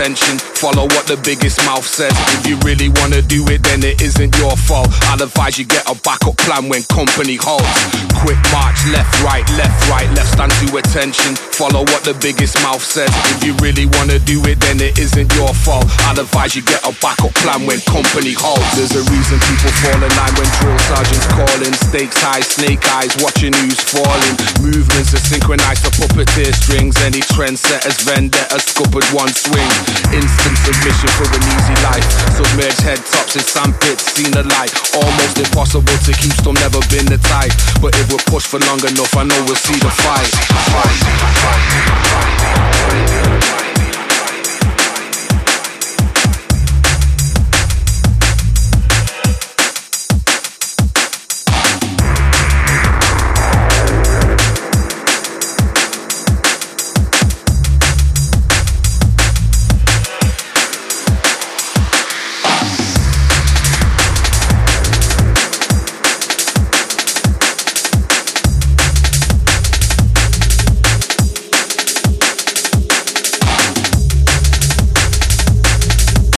attention. Follow what the biggest mouth says. If you really wanna do it, then it isn't your fault. I'd advise you get a backup plan when company halts. Quick march, left, right, left, stand to attention. Follow what the biggest mouth says. If you really wanna do it, then it isn't your fault. I'd advise you get a backup plan when company halts. There's a reason people fall in line when drill sergeants calling. Stakes high, snake eyes, watching who's falling. Movements are synchronized for puppeteer strings. Any trendsetters, vendettas, scuppered one swing. Instant submission for an easy life. Submerged head tops in sandpits, seen the light. Almost impossible to keep, still never been the type. But if we're pushed for long enough, I know we'll see the fight.